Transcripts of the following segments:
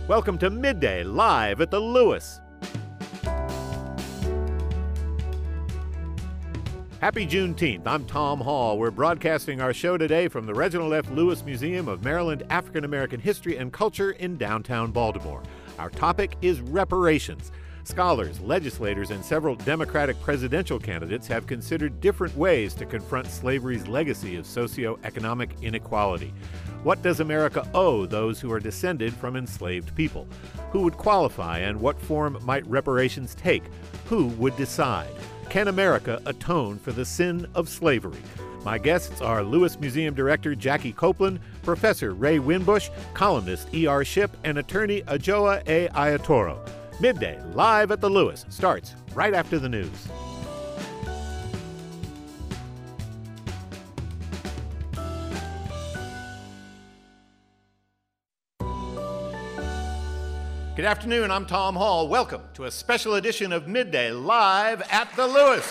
Welcome to Midday Live at the Lewis. Happy Juneteenth. I'm Tom Hall. We're broadcasting our show today from the Reginald F. Lewis Museum of Maryland African American History and Culture in downtown Baltimore. Our topic is reparations. Scholars, legislators, and several Democratic presidential candidates have considered different ways to confront slavery's legacy of socioeconomic inequality. What does America owe those who are descended from enslaved people? Who would qualify, and what form might reparations take? Who would decide? Can America atone for the sin of slavery? My guests are Lewis Museum Director Jackie Copeland, Professor Ray Winbush, columnist E.R. Shipp, and attorney Adjoa A. Ayatoro. Midday Live at the Lewis starts right after the news. Good afternoon, I'm Tom Hall. Welcome to a special edition of Midday Live at the Lewis.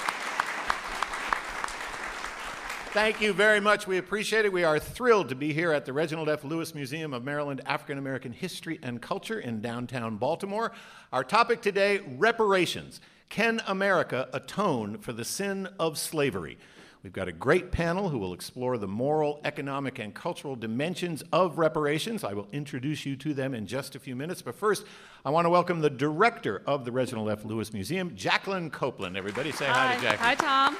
Thank you very much. We appreciate it. We are thrilled to be here at the Reginald F. Lewis Museum of Maryland African American History and Culture in downtown Baltimore. Our topic today, reparations. Can America atone for the sin of slavery? We've got a great panel who will explore the moral, economic, and cultural dimensions of reparations. I will introduce you to them in just a few minutes. But first, I want to welcome the director of the Reginald F. Lewis Museum, Jacqueline Copeland. Everybody say hi to Jackie. Hi, Tom.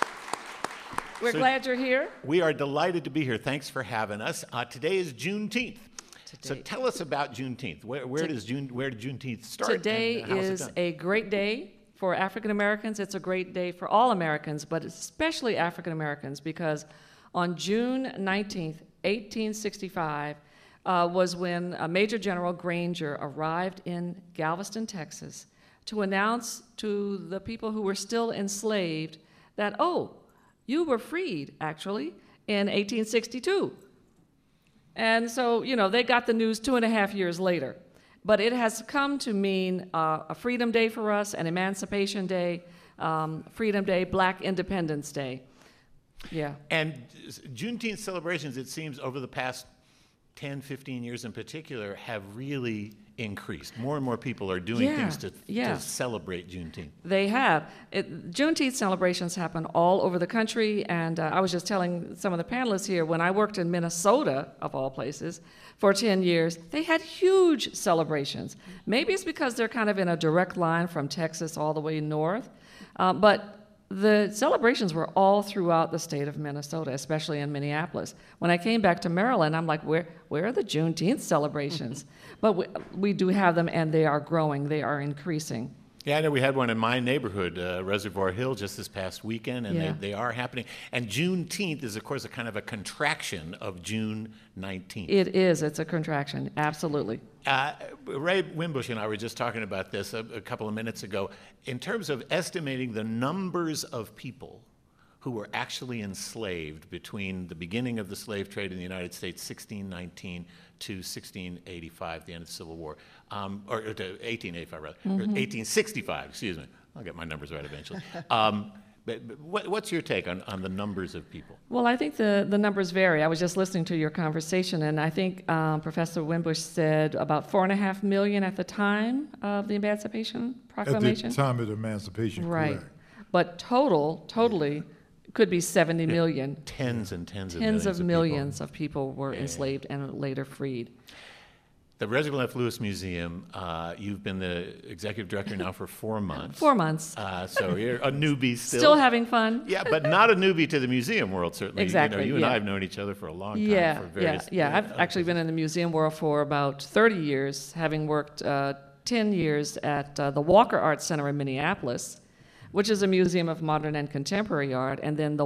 We're glad you're here. We are delighted to be here. Thanks for having us. Today is Juneteenth. So tell us about Juneteenth. Where did Juneteenth start? Today is a great day for African Americans. It's a great day for all Americans, but especially African Americans, because on June 19th, 1865, was when Major General Granger arrived in Galveston, Texas, to announce to the people who were still enslaved that, oh, you were freed, actually, in 1862. And so, you know, they got the news 2.5 years later. But it has come to mean a Freedom Day for us, an Emancipation Day, Freedom Day, Black Independence Day. Yeah. And Juneteenth celebrations, it seems, over the past 10, 15 years in particular, have really increased. More and more people are doing things to celebrate Juneteenth. They have. Juneteenth celebrations happen all over the country, and I was just telling some of the panelists here, when I worked in Minnesota, of all places, for 10 years, they had huge celebrations. Maybe it's because they're kind of in a direct line from Texas all the way north, but the celebrations were all throughout the state of Minnesota, especially in Minneapolis. When I came back to Maryland, I'm like, where are the Juneteenth celebrations? But we do have them, and they are growing. They are increasing. Yeah, I know we had one in my neighborhood, Reservoir Hill, just this past weekend, and they are happening. And Juneteenth is, of course, a kind of a contraction of June 19th. It is. It's a contraction, absolutely. Ray Winbush and I were just talking about this a couple of minutes ago. In terms of estimating the numbers of people who were actually enslaved between the beginning of the slave trade in the United States, 1619 to 1685, the end of the Civil War, or to 1885 rather, or 1865, excuse me. I'll get my numbers right eventually. But what's your take on the numbers of people? Well, I think the numbers vary. I was just listening to your conversation, and I think Professor Winbush said about 4.5 million at the time of the Emancipation Proclamation. At the time of the Emancipation, right. Correct. But totally, could be 70 million. Tens and tens of millions of people were enslaved and later freed. The Reginald F. Lewis Museum, you've been the executive director now for 4 months. 4 months. So you're a newbie still. Still having fun. Yeah, but not a newbie to the museum world, certainly. Exactly. You and I have known each other for a long time. Yeah. I've actually been in the museum world for about 30 years, having worked 10 years at the Walker Art Center in Minneapolis, which is a museum of modern and contemporary art, and then the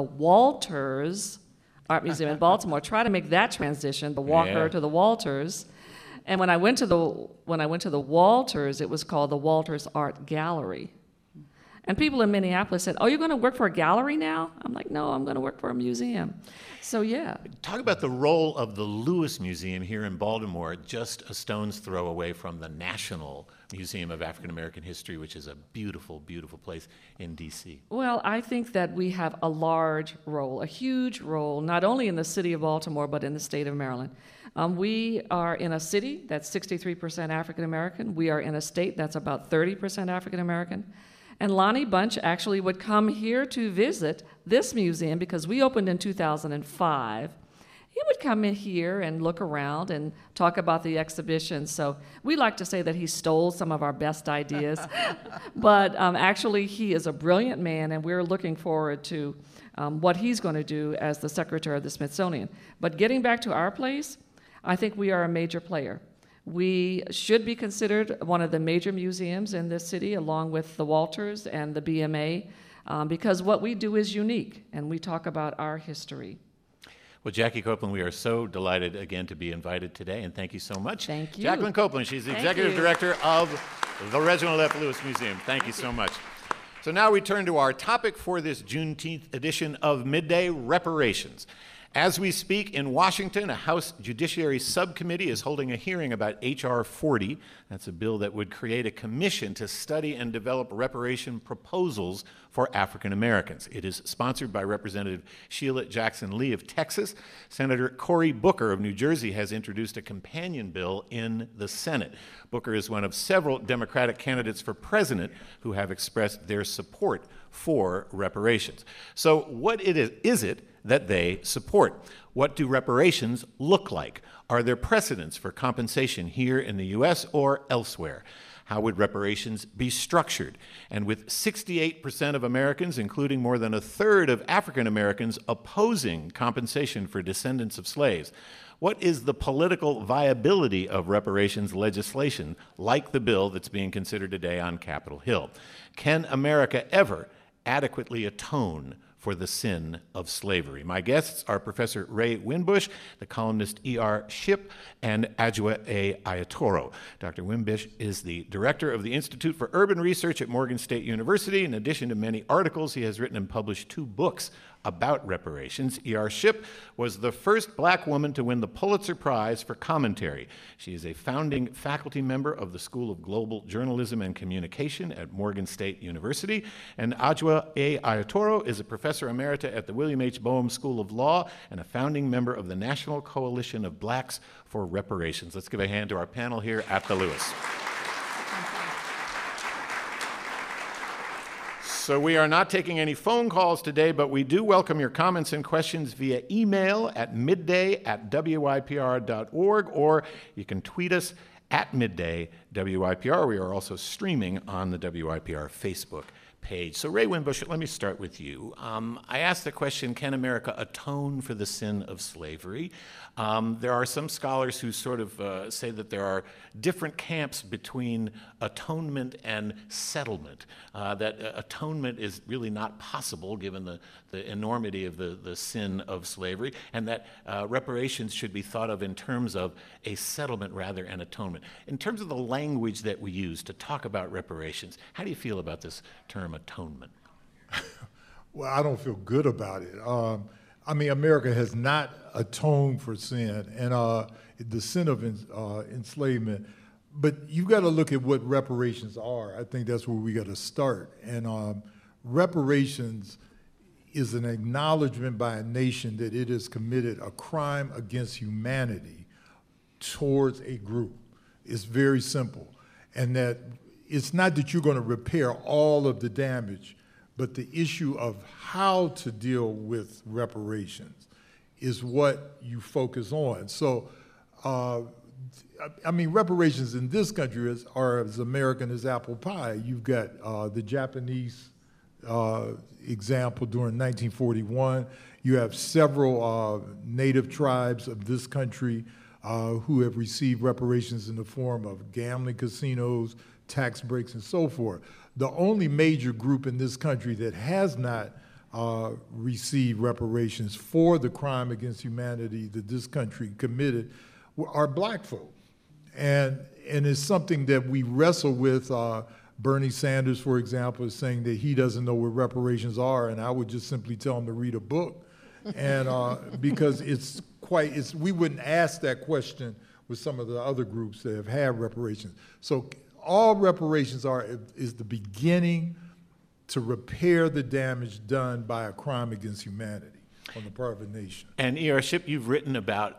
Walters Art Museum in Baltimore. Try to make that transition, the Walker to the Walters. And when I went to the Walters, it was called the Walters Art Gallery. And people in Minneapolis said, "Oh, you're going to work for a gallery now?" I'm like, "No, I'm going to work for a museum." So yeah. Talk about the role of the Lewis Museum here in Baltimore, just a stone's throw away from the National Museum of African American History, which is a beautiful, beautiful place in D.C. Well, I think that we have a large role, a huge role, not only in the city of Baltimore, but in the state of Maryland. We are in a city that's 63% African American. We are in a state that's about 30% African American. And Lonnie Bunch actually would come here to visit this museum because we opened in 2005. He would come in here and look around and talk about the exhibition. So we like to say that he stole some of our best ideas. But actually, he is a brilliant man, and we're looking forward to what he's going to do as the secretary of the Smithsonian. But getting back to our place, I think we are a major player. We should be considered one of the major museums in this city, along with the Walters and the BMA, because what we do is unique, and we talk about our history. Well, Jackie Copeland, we are so delighted again to be invited today, and thank you so much. Thank you. Jacqueline Copeland, she's the Executive Director of the Reginald F. Lewis Museum. Thank you so much. So now we turn to our topic for this Juneteenth edition of Midday, reparations. As we speak in Washington, a House Judiciary Subcommittee is holding a hearing about H.R. 40. That's a bill that would create a commission to study and develop reparation proposals for African Americans. It is sponsored by Representative Sheila Jackson Lee of Texas. Senator Cory Booker of New Jersey has introduced a companion bill in the Senate. Booker is one of several Democratic candidates for president who have expressed their support for reparations. So what is it that they support? What do reparations look like? Are there precedents for compensation here in the U.S. or elsewhere? How would reparations be structured? And with 68% of Americans, including more than a third of African Americans, opposing compensation for descendants of slaves, what is the political viability of reparations legislation like the bill that's being considered today on Capitol Hill? Can America ever adequately atone for the sin of slavery? My guests are Professor Ray Winbush, the columnist E.R. Shipp, and Adjoa A. Ayatoro. Dr. Winbush is the director of the Institute for Urban Research at Morgan State University. In addition to many articles, he has written and published 2 books about reparations. E.R. Shipp was the first black woman to win the Pulitzer Prize for commentary. She is a founding faculty member of the School of Global Journalism and Communication at Morgan State University. And Adjoa A. Ayatoro is a professor emerita at the William H. Boehm School of Law and a founding member of the National Coalition of Blacks for Reparations. Let's give a hand to our panel here at the Lewis. So we are not taking any phone calls today, but we do welcome your comments and questions via email at midday@wypr.org, or you can tweet us at midday.wypr. We are also streaming on the WYPR Facebook page. So Ray Winbush, let me start with you. I asked the question, can America atone for the sin of slavery? There are some scholars who sort of say that there are different camps between atonement and settlement, that atonement is really not possible given the enormity of the sin of slavery, and that reparations should be thought of in terms of a settlement rather than atonement. In terms of the language that we use to talk about reparations, how do you feel about this term atonement? Well, I don't feel good about it. I mean, America has not atoned for sin and the sin of enslavement, but you've got to look at what reparations are. I think that's where we got to start. And reparations is an acknowledgement by a nation that it has committed a crime against humanity towards a group. It's very simple. And that it's not that you're going to repair all of the damage, but the issue of how to deal with reparations is what you focus on. So, I mean, reparations in this country are as American as apple pie. You've got the Japanese example during 1941. You have several native tribes of this country who have received reparations in the form of gambling casinos, tax breaks, and so forth. The only major group in this country that has not received reparations for the crime against humanity that this country committed are black folk. And it's something that we wrestle with Bernie Sanders, for example, is saying that he doesn't know what reparations are, and I would just simply tell him to read a book, and because we wouldn't ask that question with some of the other groups that have had reparations. So all reparations is the beginning to repair the damage done by a crime against humanity on the part of a nation. And E.R. Shipp, you've written about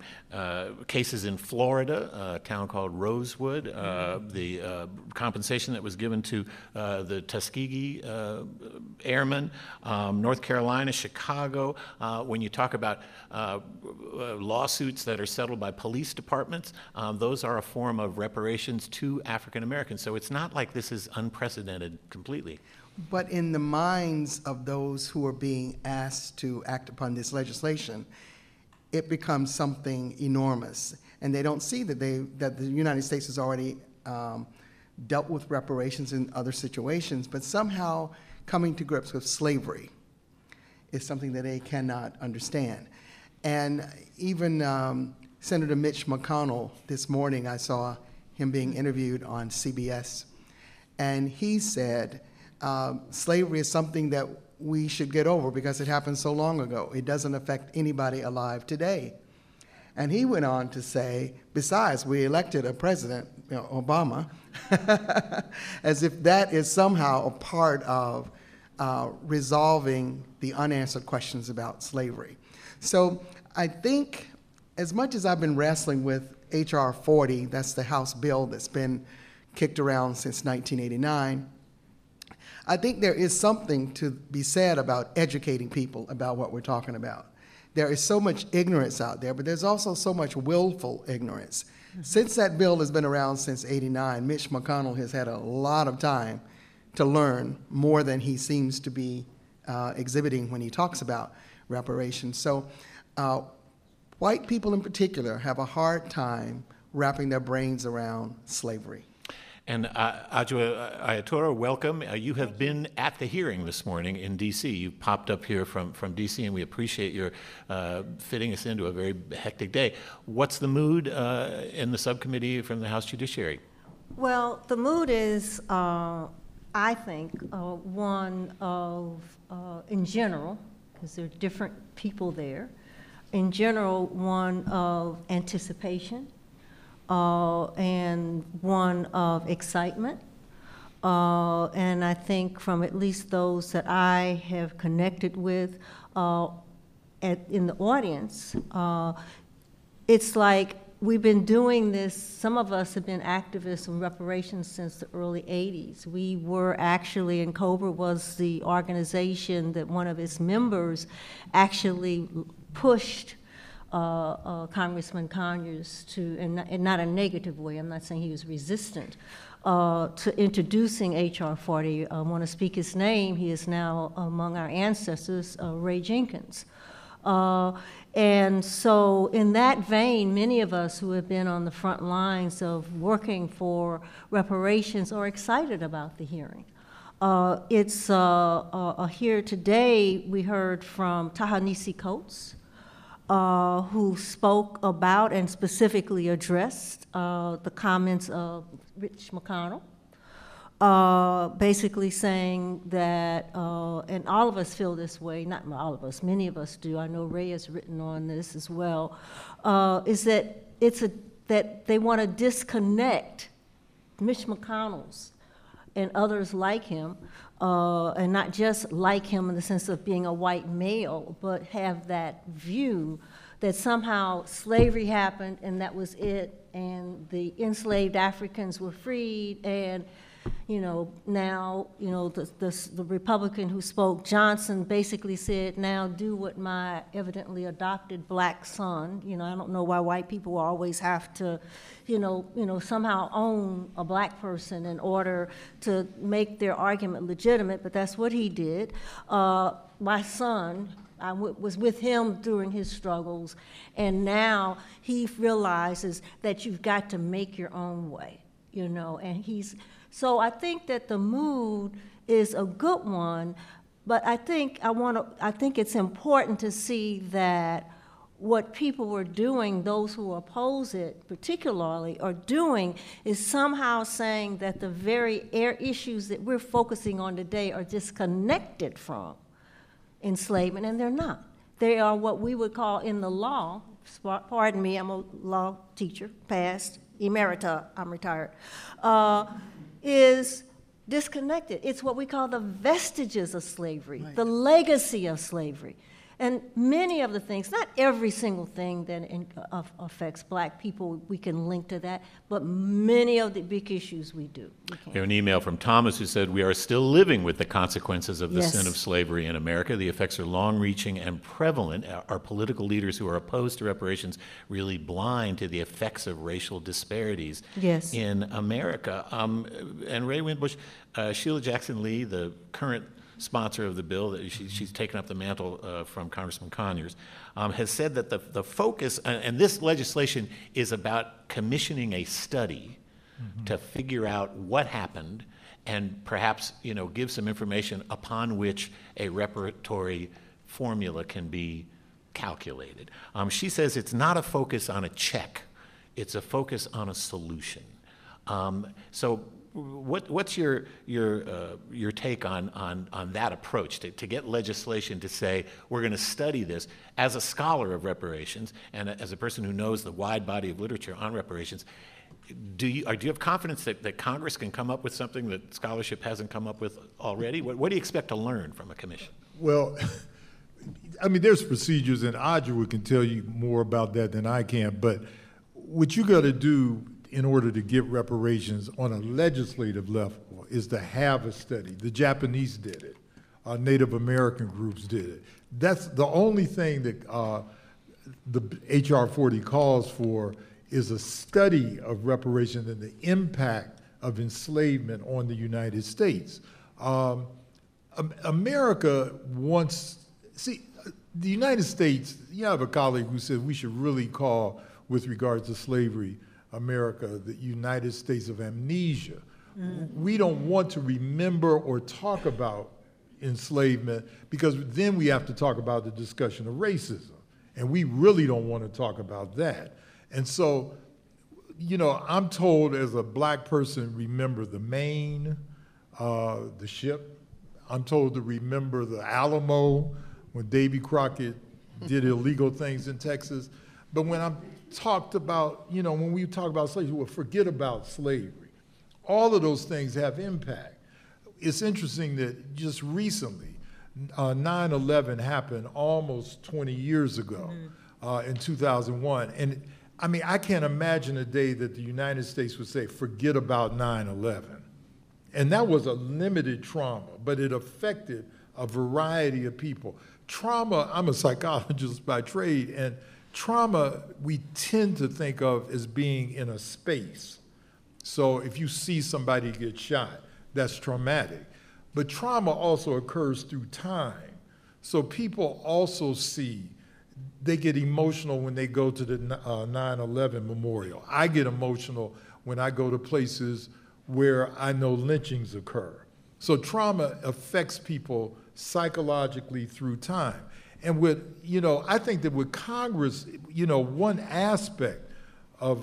cases in Florida, a town called Rosewood, the compensation that was given to the Tuskegee Airmen, North Carolina, Chicago. When you talk about lawsuits that are settled by police departments, those are a form of reparations to African Americans. So it's not like this is unprecedented completely. But in the minds of those who are being asked to act upon this legislation, it becomes something enormous. And they don't see that the United States has already dealt with reparations in other situations, but somehow coming to grips with slavery is something that they cannot understand. And even Senator Mitch McConnell, this morning I saw him being interviewed on CBS, and he said, slavery is something that we should get over because it happened so long ago. It doesn't affect anybody alive today. And he went on to say, besides, we elected a president, Obama, as if that is somehow a part of resolving the unanswered questions about slavery. So I think as much as I've been wrestling with H.R. 40, that's the House bill that's been kicked around since 1989, I think there is something to be said about educating people about what we're talking about. There is so much ignorance out there, but there's also so much willful ignorance. Since that bill has been around since '89, Mitch McConnell has had a lot of time to learn more than he seems to be exhibiting when he talks about reparations. So white people in particular have a hard time wrapping their brains around slavery. And Adjoa Ayatora, welcome. You have been at the hearing this morning in D.C. You popped up here from D.C., and we appreciate your fitting us into a very hectic day. What's the mood in the subcommittee from the House Judiciary? Well, the mood is, I think, one of, in general, because there are different people there, in general, one of anticipation. And one of excitement. And I think from at least those that I have connected with in the audience, it's like we've been doing this, some of us have been activists in reparations since the early 80s. We were actually, and COBRA was the organization that one of its members actually pushed Congressman Conyers to, in not a negative way, I'm not saying he was resistant, to introducing H.R. 40. I want to speak his name. He is now among our ancestors, Ray Jenkins. And so in that vein, many of us who have been on the front lines of working for reparations are excited about the hearing. It's here today, we heard from Ta-Nehisi Coates, who spoke about and specifically addressed the comments of Rich McConnell, basically saying that, and all of us feel this way, not all of us, many of us do, I know Ray has written on this as well, is that that they want to disconnect Mitch McConnell's and others like him, and not just like him in the sense of being a white male, but have that view that somehow slavery happened and that was it, and the enslaved Africans were freed, and now, the Republican who spoke, Johnson, basically said, now do what my evidently adopted black son, I don't know why white people always have to, somehow own a black person in order to make their argument legitimate, but that's what he did. My son, I was with him during his struggles, and now he realizes that you've got to make your own way, and so I think that the mood is a good one, but I think it's important to see that what people were doing, those who oppose it particularly, are doing is somehow saying that the very issues that we're focusing on today are disconnected from enslavement, and they're not. They are what we would call in the law, pardon me, I'm a law teacher, past, emerita, I'm retired, is disconnected. It's what we call the vestiges of slavery, the legacy of slavery. And many of the things, not every single thing that affects black people, we can link to that, but many of the big issues we do. We have an email from Thomas who said, "We are still living with the consequences of the Yes. sin of slavery in America. The effects are long-reaching and prevalent. Are political leaders who are opposed to reparations really blind to the effects of racial disparities Yes. in America?" And Ray Winbush, Sheila Jackson Lee, the current sponsor of the bill, that she's taken up the mantle from Congressman Conyers, has said that the focus, and this legislation is about commissioning a study to figure out what happened and perhaps, give some information upon which a reparatory formula can be calculated. She says it's not a focus on a check, it's a focus on a solution. So what's your take on that approach to get legislation to say we're going to study this? As a scholar of reparations and as a person who knows the wide body of literature on reparations, do you have confidence that Congress can come up with something that scholarship hasn't come up with already? What do you expect to learn from a commission? Well, I mean, there's procedures, and Audra can tell you more about that than I can, but what you got to do in order to get reparations on a legislative level is to have a study. The Japanese did it. Native American groups did it. That's the only thing that the H.R. 40 calls for, is a study of reparations and the impact of enslavement on the United States. America wants, the United States, you have a colleague who said we should really call, with regards to slavery, America, the United States of amnesia. We don't want to remember or talk about enslavement, because then we have to talk about the discussion of racism. And we really don't want to talk about that. And so, I'm told as a black person, remember the Maine, the ship. I'm told to remember the Alamo when Davy Crockett did illegal things in Texas. But when I'm talked about, when we talk about slavery, we'll forget about slavery. All of those things have impact. It's interesting that just recently, 9/11 happened almost 20 years ago, in 2001. And I mean, I can't imagine a day that the United States would say, forget about 9/11. And that was a limited trauma, but it affected a variety of people. Trauma, I'm a psychologist by trade, and trauma we tend to think of as being in a space. So if you see somebody get shot, that's traumatic. But trauma also occurs through time. So people also they get emotional when they go to the 9/11 memorial. I get emotional when I go to places where I know lynchings occur. So trauma affects people psychologically through time. And I think that with Congress, one aspect of,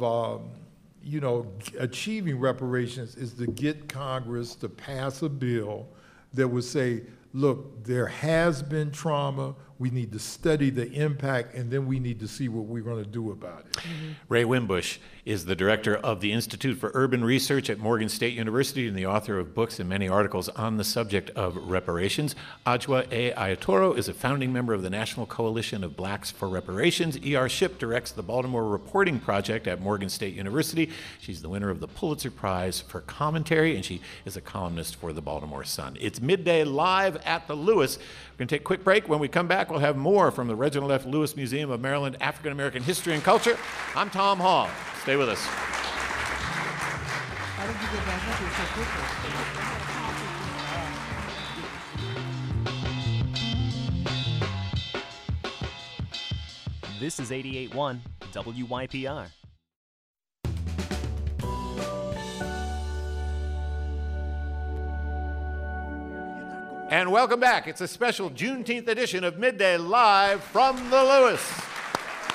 achieving reparations is to get Congress to pass a bill that would say, look, there has been trauma, we need to study the impact, and then we need to see what we're going to do about it. Ray Winbush is the director of the Institute for Urban Research at Morgan State University and the author of books and many articles on the subject of reparations. Adjoa A. Ayatoro is a founding member of the National Coalition of Blacks for Reparations. E.R. Shipp directs the Baltimore Reporting Project at Morgan State University. She's the winner of the Pulitzer Prize for Commentary, and she is a columnist for the Baltimore Sun. It's Midday Live at the Lewis. We're going to take a quick break. When we come back, we'll have more from the Reginald F. Lewis Museum of Maryland African American History and Culture. I'm Tom Hall. Stay with us. How did you get back up here so quickly? This is 88.1 WYPR. And welcome back. It's a special Juneteenth edition of Midday Live from the Lewis.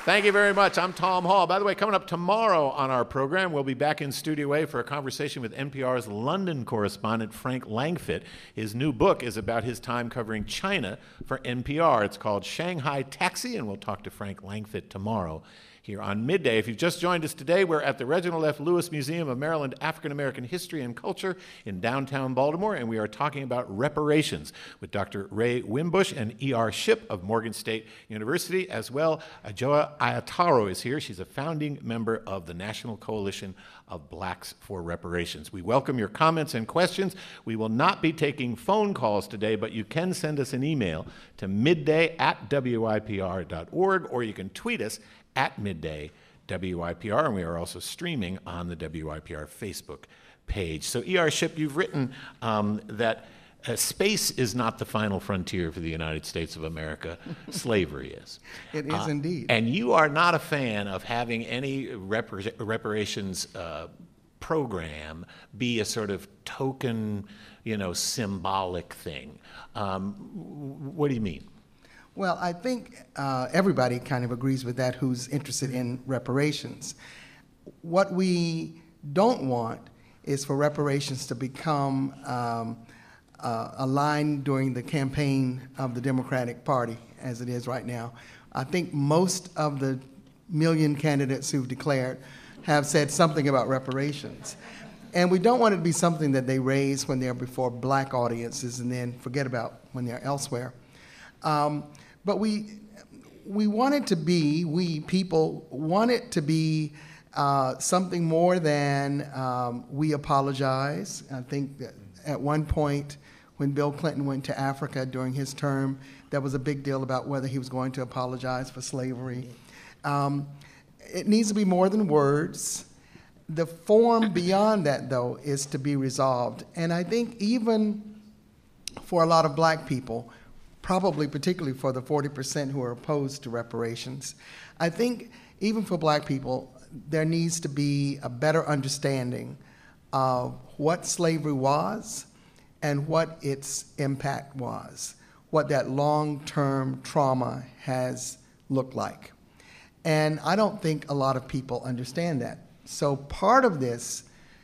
Thank you very much. I'm Tom Hall. By the way, coming up tomorrow on our program, we'll be back in Studio A for a conversation with NPR's London correspondent, Frank Langfitt. His new book is about his time covering China for NPR. It's called Shanghai Taxi, and we'll talk to Frank Langfitt tomorrow here on Midday. If you've just joined us today, we're at the Reginald F. Lewis Museum of Maryland African American History and Culture in downtown Baltimore, and we are talking about reparations with Dr. Ray Wimbush and E.R. Shipp of Morgan State University, as well. Ajoa Ayataro is here. She's a founding member of the National Coalition of Blacks for Reparations. We welcome your comments and questions. We will not be taking phone calls today, but you can send us an email to midday@wipr.org, or you can tweet us at Midday WIPR, and we are also streaming on the WIPR Facebook page. So E.R. Shipp, you've written that space is not the final frontier for the United States of America. Slavery is. It is indeed. And you are not a fan of having any reparations program be a sort of token, symbolic thing. What do you mean? Well, I think everybody kind of agrees with that who's interested in reparations. What we don't want is for reparations to become a line during the campaign of the Democratic Party, as it is right now. I think most of the million candidates who've declared have said something about reparations. And we don't want it to be something that they raise when they're before black audiences and then forget about when they're elsewhere. But we want it to be, we people want it to be something more than we apologize. I think that at one point when Bill Clinton went to Africa during his term, that was a big deal about whether he was going to apologize for slavery. It needs to be more than words. The form beyond that, though, is to be resolved. And I think even for a lot of black people, probably particularly for the 40% who are opposed to reparations, I think even for black people, there needs to be a better understanding of what slavery was and what its impact was, what that long-term trauma has looked like. And I don't think a lot of people understand that. So part of this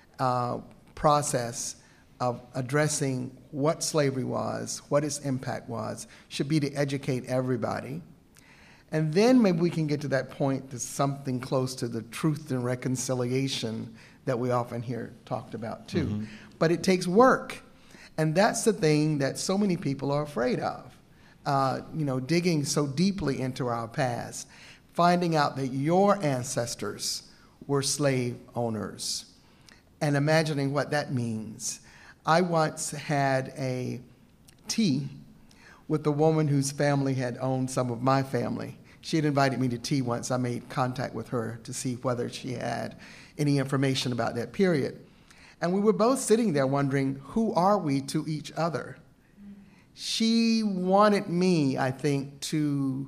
process of addressing what slavery was, what its impact was, should be to educate everybody. And then maybe we can get to that point to something close to the truth and reconciliation that we often hear talked about too. Mm-hmm. But it takes work. And that's the thing that so many people are afraid of. Digging so deeply into our past, finding out that your ancestors were slave owners, and imagining what that means. I once had a tea with a woman whose family had owned some of my family. She had invited me to tea once. I made contact with her to see whether she had any information about that period. And we were both sitting there wondering, who are we to each other? She wanted me, I think, to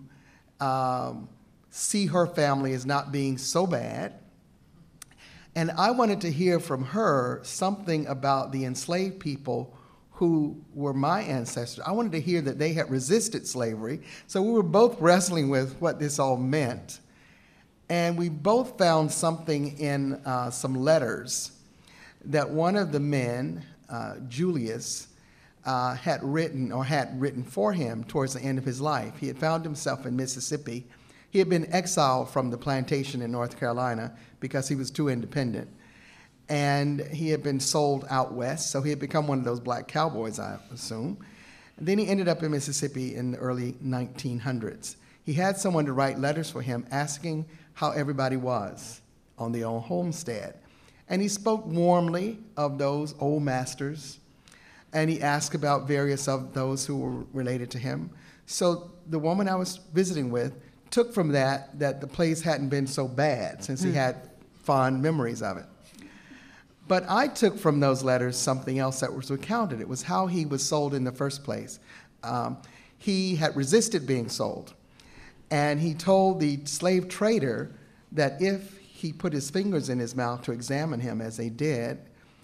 see her family as not being so bad. And I wanted to hear from her something about the enslaved people who were my ancestors. I wanted to hear that they had resisted slavery. So we were both wrestling with what this all meant. And we both found something in some letters that one of the men, Julius, had written for him towards the end of his life. He had found himself in Mississippi. He had been exiled from the plantation in North Carolina because he was too independent. And he had been sold out west, so he had become one of those black cowboys, I assume. And then he ended up in Mississippi in the early 1900s. He had someone to write letters for him asking how everybody was on the old homestead. And he spoke warmly of those old masters, and he asked about various of those who were related to him. So the woman I was visiting with took from that the place hadn't been so bad, since he had fond memories of it. But I took from those letters something else that was recounted. It was how he was sold in the first place. He had resisted being sold, and he told the slave trader that if he put his fingers in his mouth to examine him, as they did,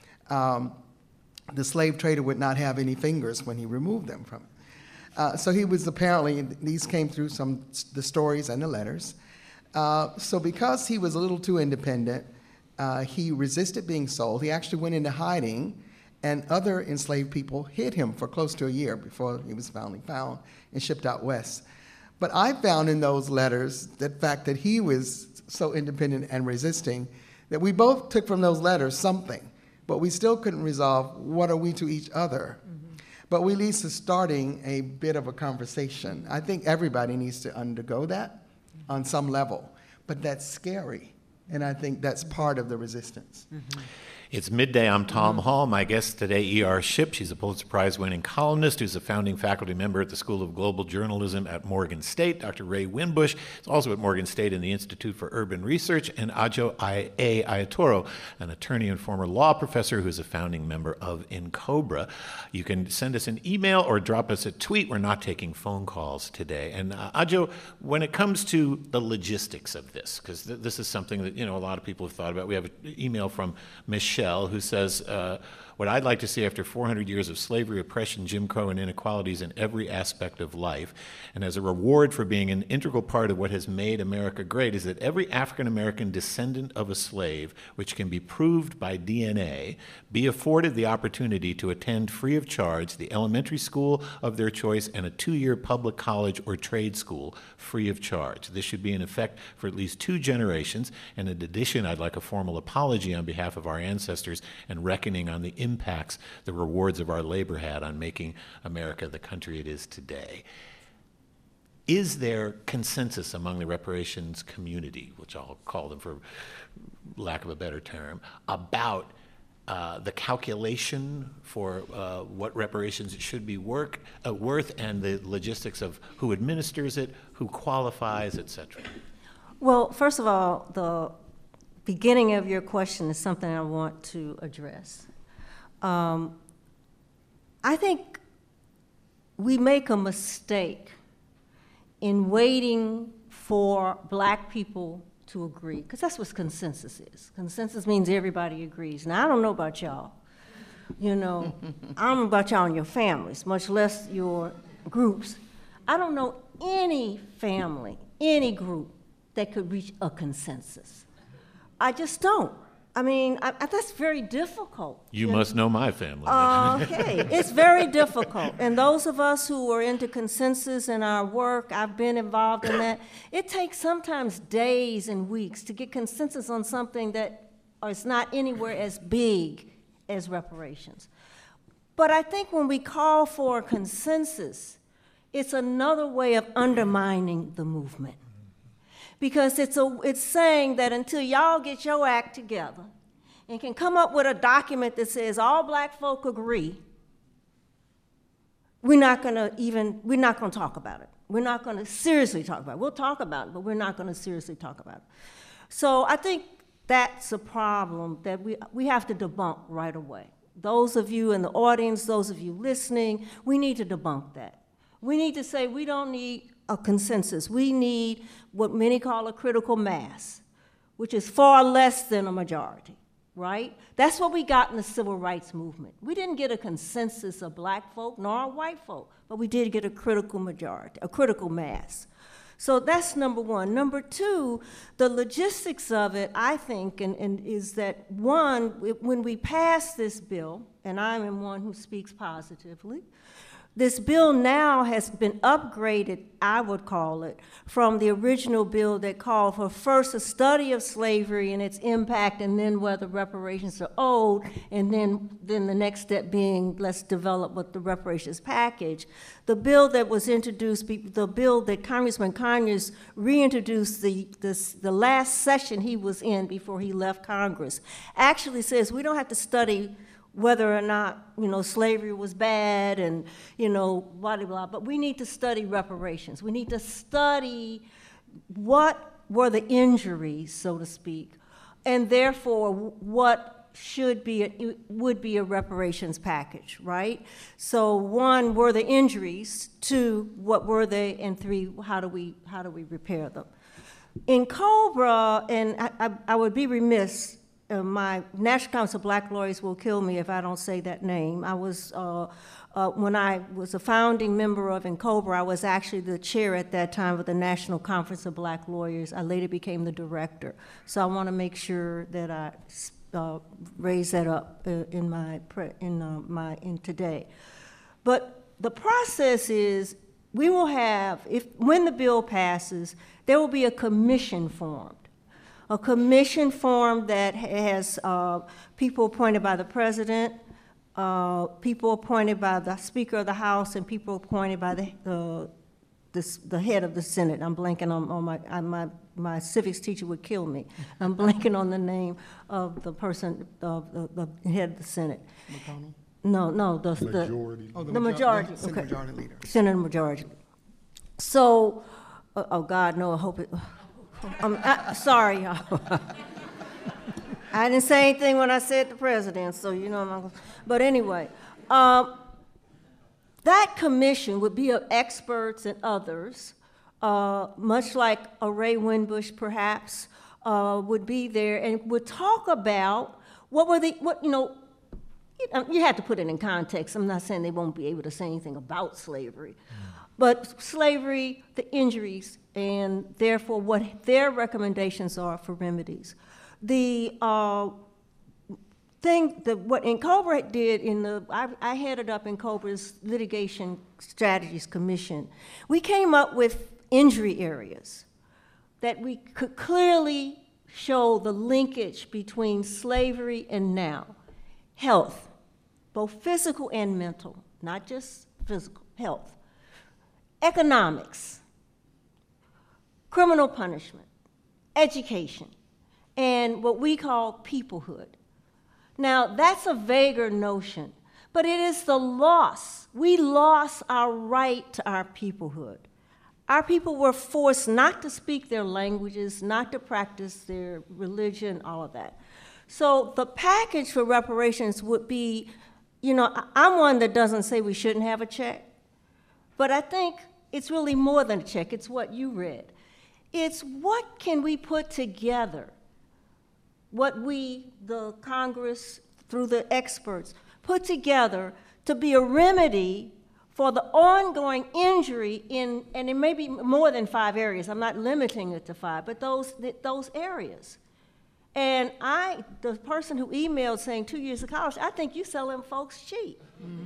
the slave trader would not have any fingers when he removed them from him. So he was apparently, these came through the stories and the letters, So because he was a little too independent, he resisted being sold. He actually went into hiding, and other enslaved people hid him for close to a year before he was finally found and shipped out west. But I found in those letters the fact that he was so independent and resisting that we both took from those letters something, but we still couldn't resolve what are we to each other. But we lead to starting a bit of a conversation. I think everybody needs to undergo that on some level, but that's scary, and I think that's part of the resistance. It's midday. I'm Tom Hall. My guest today, E.R. Shipp. She's a Pulitzer Prize-winning columnist who's a founding faculty member at the School of Global Journalism at Morgan State. Dr. Ray Winbush is also at Morgan State in the Institute for Urban Research, and Ajo Ayatoro, an attorney and former law professor who's a founding member of NCOBRA. You can send us an email or drop us a tweet. We're not taking phone calls today. And Ajo, when it comes to the logistics of this, because this is something that a lot of people have thought about. We have an email from Michelle, who says, what I'd like to see after 400 years of slavery, oppression, Jim Crow, and inequalities in every aspect of life, and as a reward for being an integral part of what has made America great, is that every African-American descendant of a slave, which can be proved by DNA, be afforded the opportunity to attend free of charge the elementary school of their choice and a 2-year public college or trade school free of charge. This should be in effect for at least 2 generations, and in addition, I'd like a formal apology on behalf of our ancestors and reckoning on the impacts the rewards of our labor had on making America the country it is today. Is there consensus among the reparations community, which I'll call them for lack of a better term, about the calculation for what reparations should be worth and the logistics of who administers it, who qualifies, et cetera? Well, first of all, the beginning of your question is something I want to address. I think we make a mistake in waiting for Black people to agree, because that's what consensus is. Consensus means everybody agrees. Now, I don't know about y'all. I don't know about y'all and your families, much less your groups. I don't know any family, any group that could reach a consensus. I just don't. I mean, that's very difficult. You must know my family. Okay, it's very difficult. And those of us who are into consensus in our work, I've been involved in that, it takes sometimes days and weeks to get consensus on something that is not anywhere as big as reparations. But I think when we call for a consensus, it's another way of undermining the movement. Because it's saying that until y'all get your act together and can come up with a document that says all Black folk agree, we're not going to talk about it. We're not going to seriously talk about it. We'll talk about it, but we're not going to seriously talk about it. So I think that's a problem that we have to debunk right away. Those of you in the audience, those of you listening, we need to debunk that. We need to say we don't need a consensus. We need what many call a critical mass, which is far less than a majority, right? That's what we got in the civil rights movement. We didn't get a consensus of Black folk nor white folk, but we did get a critical majority, a critical mass. So that's number one. Number two, the logistics of it, I think, and is that one, when we pass this bill, and I am one who speaks positively, this bill now has been upgraded, I would call it, from the original bill that called for first a study of slavery and its impact, and then whether reparations are owed, and then the next step being let's develop what the reparations package. The bill that was introduced, the bill that Congressman Conyers reintroduced the last session he was in before he left Congress, actually says we don't have to study whether or not, slavery was bad and, blah, blah, blah, but we need to study reparations. We need to study what were the injuries, so to speak, and therefore what would be a reparations package, right? So 1, were the injuries? 2, what were they? And 3, how do we repair them? In COBRA, and I would be remiss my National Council of Black Lawyers will kill me if I don't say that name. I was, when I was a founding member of NCOBRA, I was actually the chair at that time of the National Conference of Black Lawyers. I later became the director. So I want to make sure that I raise that up in today. But the process is, we will have, when the bill passes, there will be a commission formed. A commission formed that has people appointed by the president, people appointed by the Speaker of the House, and people appointed by the head of the Senate. I'm blanking on my civics teacher would kill me. I'm blanking on the name of the person, of the head of the Senate. McConnell? No, the Majority. Oh, the majority. Senate Okay. Majority Leader. Senate Majority. So, oh God, no, I hope it. Sorry, y'all. I didn't say anything when I said the president, so you know I'm not. But anyway, that commission would be of experts and others, much like a Ray Winbush perhaps, would be there and would talk about you have to put it in context. I'm not saying they won't be able to say anything about slavery, but slavery, the injuries, and therefore what their recommendations are for remedies. The what NCOBRA did I headed up NCOBRA's Litigation Strategies Commission. We came up with injury areas that we could clearly show the linkage between slavery and now. Health, both physical and mental, not just physical, health. Economics, criminal punishment, education, and what we call peoplehood. Now, that's a vaguer notion, but it is the loss. We lost our right to our peoplehood. Our people were forced not to speak their languages, not to practice their religion, all of that. So the package for reparations would be, I'm one that doesn't say we shouldn't have a check, but I think it's really more than a check. It's what you read. It's what can we put together, what we, the Congress, through the experts, put together to be a remedy for the ongoing injury and it may be more than 5 areas. I'm not limiting it to 5, but those areas. And the person who emailed saying 2 years of college, I think you sell them folks cheap.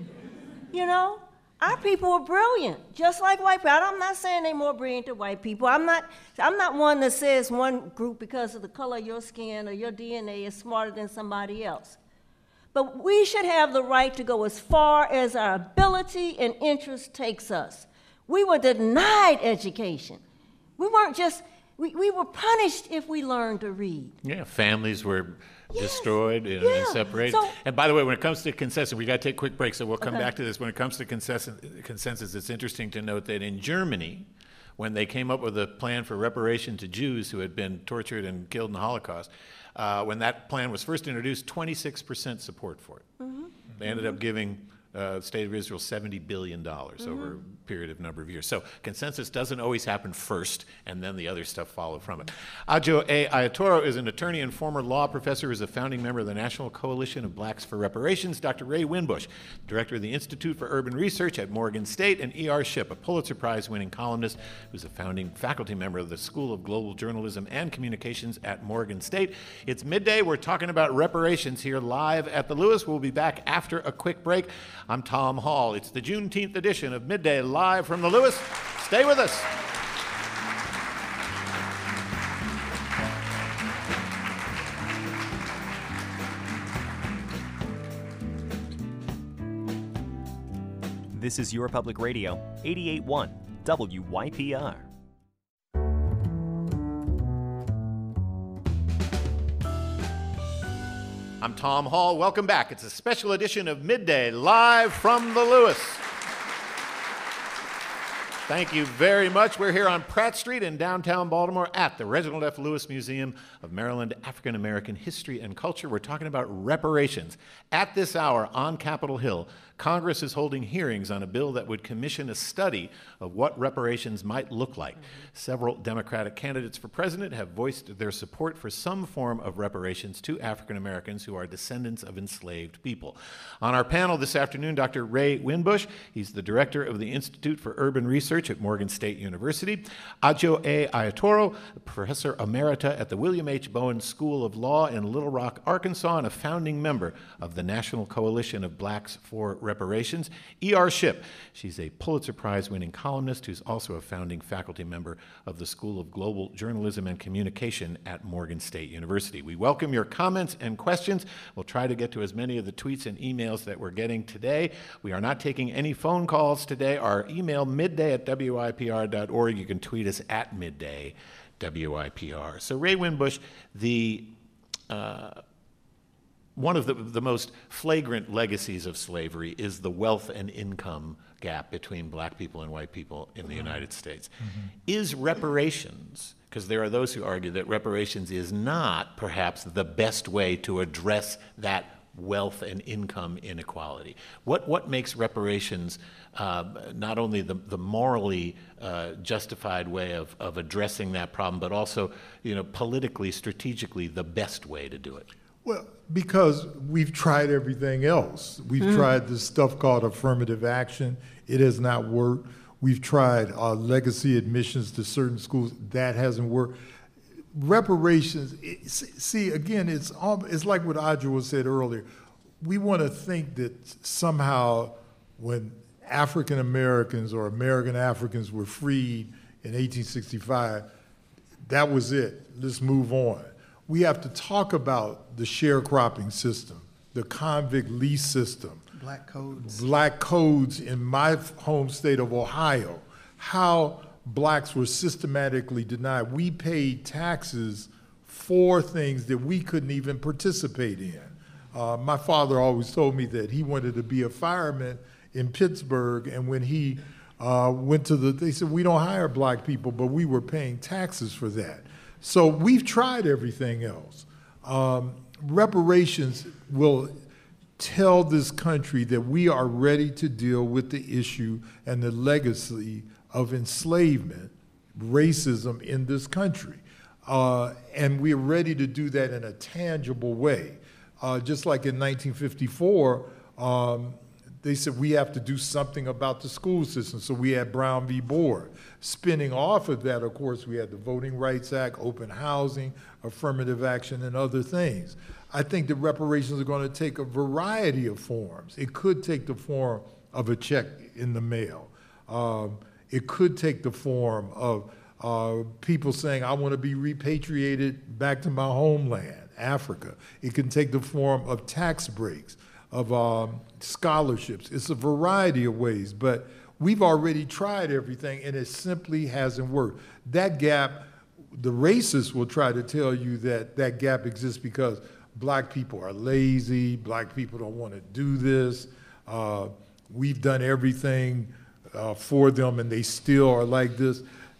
Mm. Our people are brilliant, just like white people. I'm not saying they're more brilliant than white people. I'm not one that says one group because of the color of your skin or your DNA is smarter than somebody else. But we should have the right to go as far as our ability and interest takes us. We were denied education. We weren't just, we were punished if we learned to read. Yeah, families were destroyed and separated. So, and by the way, when it comes to consensus, we got to take a quick break, so we'll come back to this. When it comes to consensus, it's interesting to note that in Germany, when they came up with a plan for reparation to Jews who had been tortured and killed in the Holocaust, when that plan was first introduced, 26% support for it. Mm-hmm. They ended up giving the State of Israel $70 billion over a period of number of years. So consensus doesn't always happen first, and then the other stuff follow from it. Ajo A. Ayatoro is an attorney and former law professor, is a founding member of the National Coalition of Blacks for Reparations. Dr. Ray Winbush, director of the Institute for Urban Research at Morgan State, and E.R. Shipp, a Pulitzer Prize-winning columnist who's a founding faculty member of the School of Global Journalism and Communications at Morgan State. It's midday. We're talking about reparations here live at the Lewis. We'll be back after a quick break. I'm Tom Hall. It's the Juneteenth edition of Midday live from the Lewis. Stay with us. This is Your Public Radio, 88.1 WYPR. I'm Tom Hall. Welcome back. It's a special edition of Midday live from the Lewis. Thank you very much. We're here on Pratt Street in downtown Baltimore at the Reginald F. Lewis Museum of Maryland African American History and Culture. We're talking about reparations. At this hour on Capitol Hill, Congress is holding hearings on a bill that would commission a study of what reparations might look like. Several Democratic candidates for president have voiced their support for some form of reparations to African Americans who are descendants of enslaved people. On our panel this afternoon, Dr. Ray Winbush. He's the director of the Institute for Urban Research at Morgan State University. Ajo A. Ayatoro, professor emerita at the William H. Bowen School of Law in Little Rock, Arkansas, and a founding member of the National Coalition of Blacks for Reparations. E.R. Shipp, she's a Pulitzer Prize-winning columnist who's also a founding faculty member of the School of Global Journalism and Communication at Morgan State University. We welcome your comments and questions. We'll try to get to as many of the tweets and emails that we're getting today. We are not taking any phone calls today. Our email midday@WIPR.org. You can tweet us at midday WIPR. So Ray Winbush, one of the most flagrant legacies of slavery is the wealth and income gap between black people and white people in the United States. Is reparations, because there are those who argue that reparations is not perhaps the best way to address that wealth and income inequality. What makes reparations not only the morally justified way of addressing that problem, but also, politically, strategically, the best way to do it? Well, because we've tried everything else. We've tried this stuff called affirmative action. It has not worked. We've tried legacy admissions to certain schools. That hasn't worked. Reparations, again, it's like what Audra said earlier. We want to think that somehow when African Americans or American Africans were freed in 1865, that was it. Let's move on. We have to talk about the sharecropping system, the convict lease system, Black codes in my home state of Ohio, how blacks were systematically denied. We paid taxes for things that we couldn't even participate in. My father always told me that he wanted to be a fireman in Pittsburgh, and when he went to they said, we don't hire black people, but we were paying taxes for that. So we've tried everything else. Reparations will tell this country that we are ready to deal with the issue and the legacy of enslavement, racism in this country. And we're ready to do that in a tangible way. Just like in 1954, they said we have to do something about the school system. So we had Brown v. Board. Spinning off of that, of course, we had the Voting Rights Act, open housing, affirmative action, and other things. I think the reparations are going to take a variety of forms. It could take the form of a check in the mail. It could take the form of people saying, I want to be repatriated back to my homeland, Africa. It can take the form of tax breaks, of scholarships. It's a variety of ways, but we've already tried everything and it simply hasn't worked. That gap, the racists will try to tell you that that gap exists because black people are lazy, black people don't want to do this, we've done everything for them and they still are like this.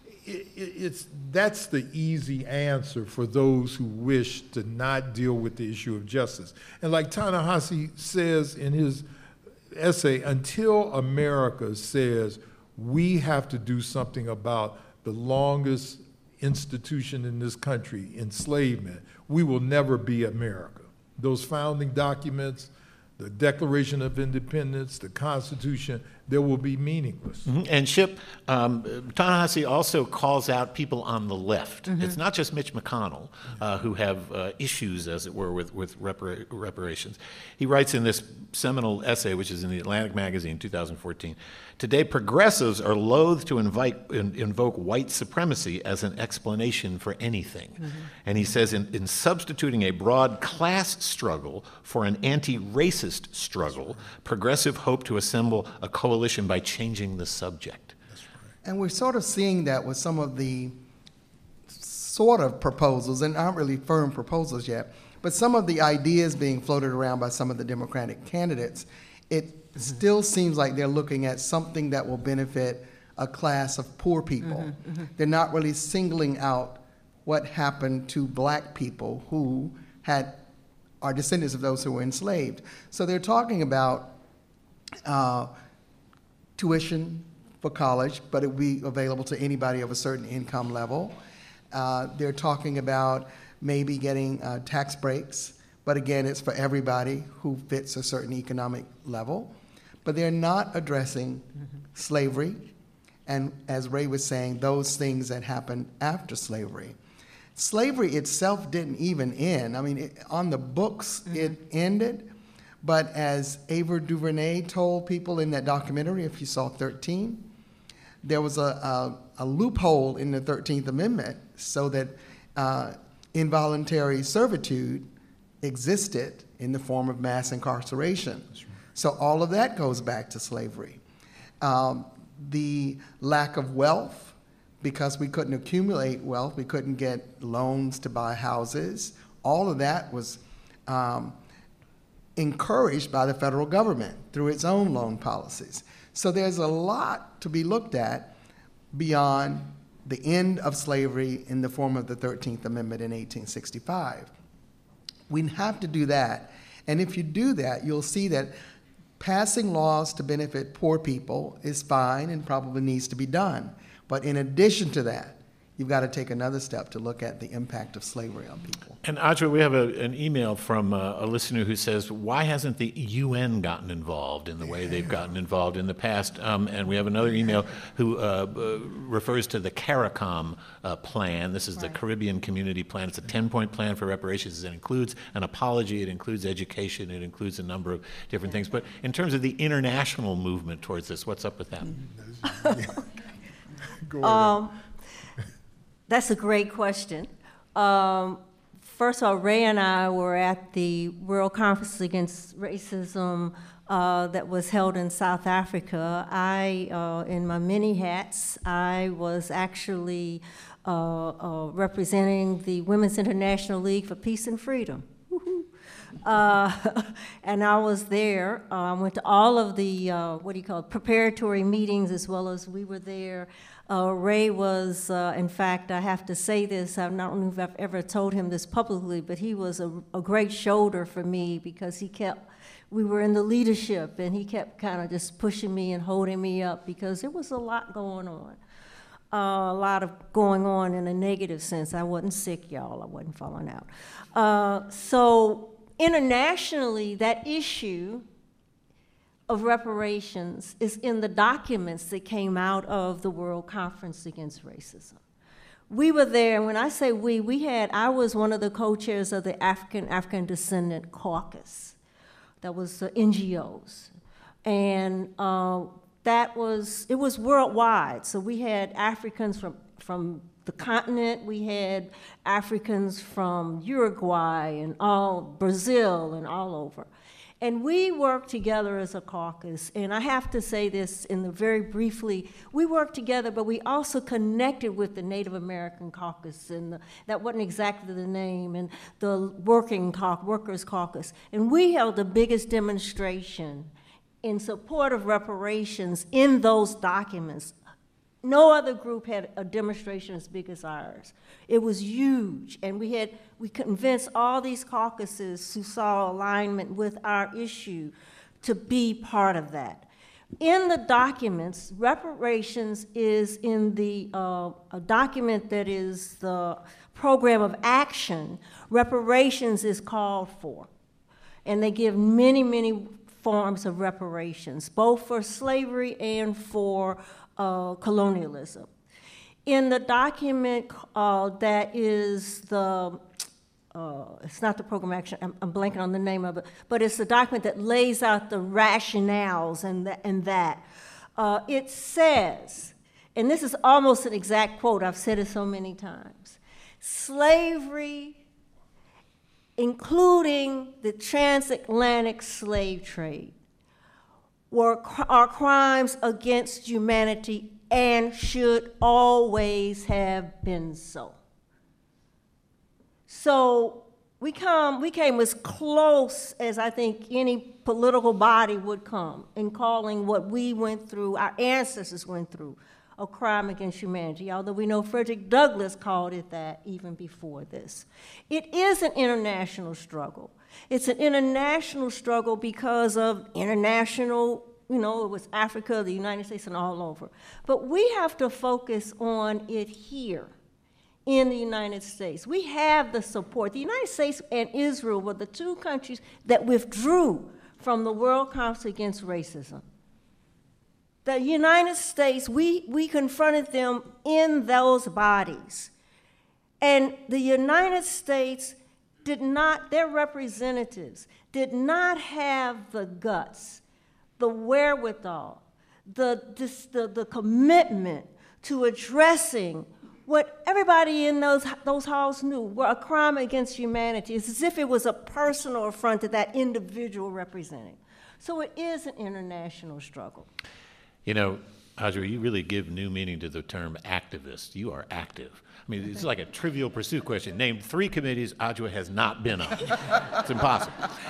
That's the easy answer for those who wish to not deal with the issue of justice. And like Ta-Nehisi says in his essay, until America says we have to do something about the longest institution in this country, enslavement, we will never be America. Those founding documents, the Declaration of Independence, the Constitution, they will be meaningless. And Shipp, Ta-Nehisi also calls out people on the left. It's not just Mitch McConnell who have issues, as it were, with reparations. He writes in this seminal essay, which is in the Atlantic magazine, 2014, today progressives are loath to invoke white supremacy as an explanation for anything. And he says, in substituting a broad class struggle for an anti-racist struggle, progressive hope to assemble a coalition by changing the subject. And we're sort of seeing that with some of the sort of proposals, and aren't really firm proposals yet, but some of the ideas being floated around by some of the Democratic candidates, it still seems like they're looking at something that will benefit a class of poor people. They're not really singling out what happened to black people who are descendants of those who were enslaved. So they're talking about tuition for college, but it would be available to anybody of a certain income level. They're talking about maybe getting tax breaks, but again, it's for everybody who fits a certain economic level. But they're not addressing slavery, and as Ray was saying, those things that happened after slavery. Slavery itself didn't even end. I mean, on the books, it ended, but as Ava DuVernay told people in that documentary, if you saw 13, there was a loophole in the 13th Amendment so that involuntary servitude existed in the form of mass incarceration. So all of that goes back to slavery. The lack of wealth, because we couldn't accumulate wealth, we couldn't get loans to buy houses, all of that was encouraged by the federal government through its own loan policies. So there's a lot to be looked at beyond the end of slavery in the form of the 13th Amendment in 1865. We have to do that. And if you do that, you'll see that passing laws to benefit poor people is fine and probably needs to be done. But in addition to that, you've got to take another step to look at the impact of slavery on people. And Audra, we have an email from a listener who says, why hasn't the UN gotten involved in the way they've gotten involved in the past? And we have another email who refers to the CARICOM plan. This is the Caribbean Community Plan. It's a 10-point plan for reparations. It includes an apology, it includes education, it includes a number of different things. But in terms of the international movement towards this, what's up with that? Go ahead. That's a great question. First of all, Ray and I were at the World Conference Against Racism that was held in South Africa. In my many hats, I was actually representing the Women's International League for Peace and Freedom. And I was there. I went to all of the, preparatory meetings, as well as we were there. Ray was, in fact, I have to say this, I don't know if I've ever told him this publicly, but he was a great shoulder for me because we were in the leadership, and he kept kind of just pushing me and holding me up because there was a lot going on. A lot of going on in a negative sense. I wasn't sick, y'all. I wasn't falling out. So internationally, that issue of reparations is in the documents that came out of the World Conference Against Racism. We were there, and when I say I was one of the co-chairs of the African Descendant Caucus. That was NGOs. And it was worldwide. So we had Africans from the continent, we had Africans from Uruguay and Brazil and all over. And we worked together as a caucus, and I have to say this very briefly, we worked together, but we also connected with the Native American Caucus, and that wasn't exactly the name, and the Workers' Caucus. And we held the biggest demonstration in support of reparations in those documents. No other group had a demonstration as big as ours. It was huge, and we convinced all these caucuses who saw alignment with our issue to be part of that. In the documents, reparations is in a document that is the program of action. Reparations is called for, and they give many, many forms of reparations, both for slavery and for colonialism. In the document that is it's not the program action, I'm blanking on the name of it, but it's the document that lays out the rationales and that. It says, and this is almost an exact quote, I've said it so many times, slavery, including the transatlantic slave trade, are crimes against humanity and should always have been so. So we came as close as I think any political body would come in calling what we went through, our ancestors went through, a crime against humanity, although we know Frederick Douglass called it that even before this. It is an international struggle. It's an international struggle because of international, it was Africa, the United States, and all over. But we have to focus on it here in the United States. We have the support. The United States and Israel were the two countries that withdrew from the World Council Against Racism. The United States, we confronted them in those bodies. And the United States their representatives did not have the guts, the wherewithal, the commitment to addressing what everybody in those halls knew were a crime against humanity. It's as if it was a personal affront to that individual representing. So it is an international struggle. Adjoa, you really give new meaning to the term activist. You are active. I mean, it's like a Trivial Pursuit question. Name 3 committees Adjoa has not been on. It's impossible.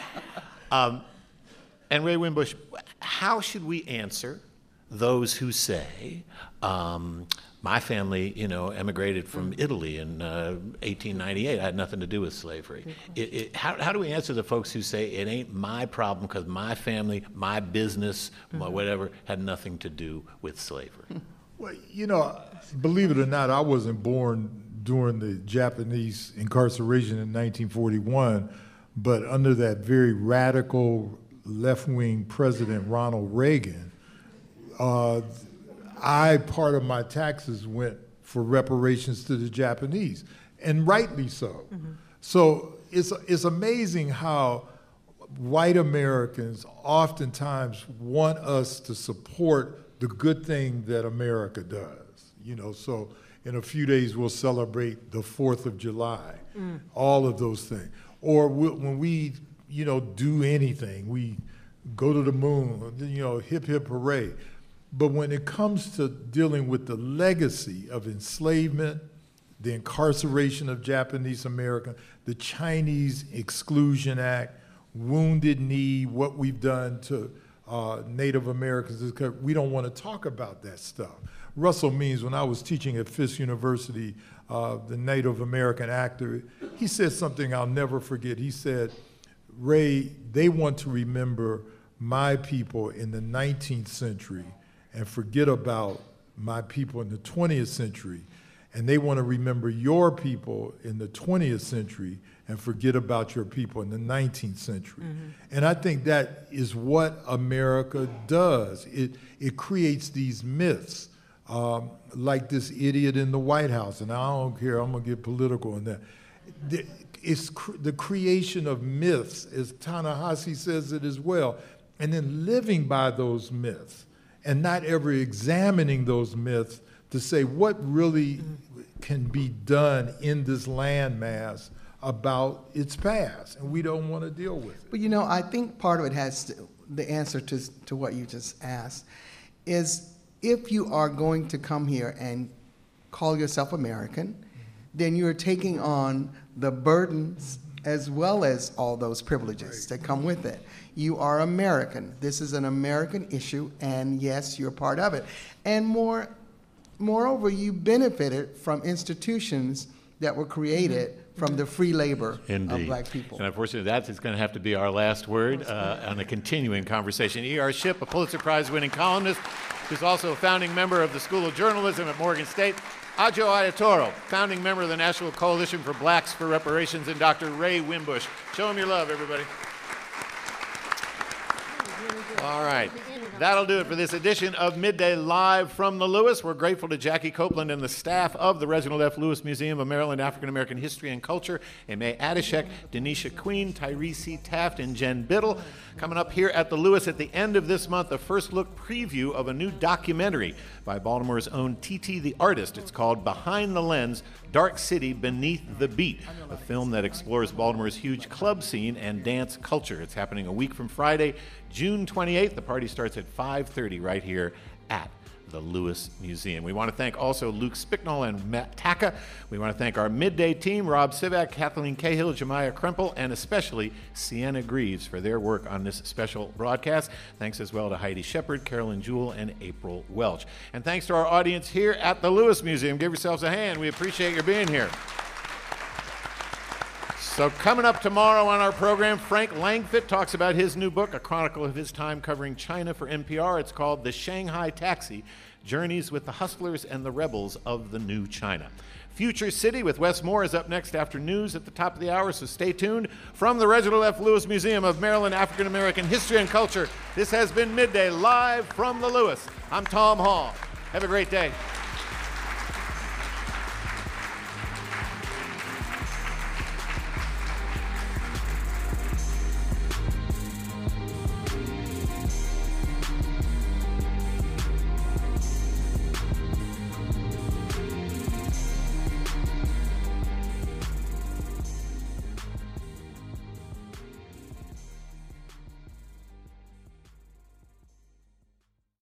And Ray Winbush, how should we answer those who say, my family, emigrated from Italy in 1898. I had nothing to do with slavery. How do we answer the folks who say it ain't my problem because my family, my business, my whatever, had nothing to do with slavery? Well, believe it or not, I wasn't born during the Japanese incarceration in 1941, but under that very radical left-wing President Ronald Reagan, part of my taxes went for reparations to the Japanese, and rightly so. Mm-hmm. So it's amazing how white Americans oftentimes want us to support the good thing that America does. So in a few days we'll celebrate the 4th of July, all of those things. Or when we, do anything, we go to the moon, hip, hip, hooray. But when it comes to dealing with the legacy of enslavement, the incarceration of Japanese Americans, the Chinese Exclusion Act, Wounded Knee, what we've done to Native Americans, we don't want to talk about that stuff. Russell Means, when I was teaching at Fisk University, the Native American actor, he said something I'll never forget. He said, Ray, they want to remember my people in the 19th century and forget about my people in the 20th century. And they want to remember your people in the 20th century and forget about your people in the 19th century. Mm-hmm. And I think that is what America does. It creates these myths, like this idiot in the White House, and I don't care, I'm gonna get political on that. It's the creation of myths, as Ta-Nehisi says it as well, and then living by those myths and not ever examining those myths to say what really can be done in this landmass about its past, and we don't want to deal with it. But I think part of it the answer to what you just asked is, if you are going to come here and call yourself American, then you're taking on the burdens as well as all those privileges that come with it. You are American. This is an American issue, and yes, you're part of it. And moreover, you benefited from institutions that were created from the free labor of black people. And unfortunately, that is going to have to be our last word on a continuing conversation. E.R. Shipp, a Pulitzer Prize-winning columnist, who's also a founding member of the School of Journalism at Morgan State. Adjoa Ayatoro, founding member of the National Coalition for Blacks for Reparations, and Dr. Ray Winbush. Show him your love, everybody. All right. That'll do it for this edition of Midday Live from the Lewis. We're grateful to Jackie Copeland and the staff of the Reginald F. Lewis Museum of Maryland African American History and Culture, Aimee Adeshek, Denisha Queen, Tyrese Taft, and Jen Biddle. Coming up here at the Lewis at the end of this month, a first look preview of a new documentary by Baltimore's own T.T. the Artist. It's called Behind the Lens, Dark City Beneath the Beat, a film that explores Baltimore's huge club scene and dance culture. It's happening a week from Friday, June 28th. The party starts at 5:30 right here at the Lewis Museum. We want to thank also Luke Spicknall and Matt Taka. We want to thank our midday team, Rob Sivak, Kathleen Cahill, Jemiah Krempel, and especially Sienna Greaves for their work on this special broadcast. Thanks as well to Heidi Shepard, Carolyn Jewell, and April Welch. And thanks to our audience here at the Lewis Museum. Give yourselves a hand. We appreciate your being here. So coming up tomorrow on our program, Frank Langfitt talks about his new book, a chronicle of his time covering China for NPR. It's called The Shanghai Taxi, Journeys with the Hustlers and the Rebels of the New China. Future City with Wes Moore is up next after news at the top of the hour, so stay tuned. From the Reginald F. Lewis Museum of Maryland African American History and Culture, this has been Midday live from the Lewis. I'm Tom Hall. Have a great day.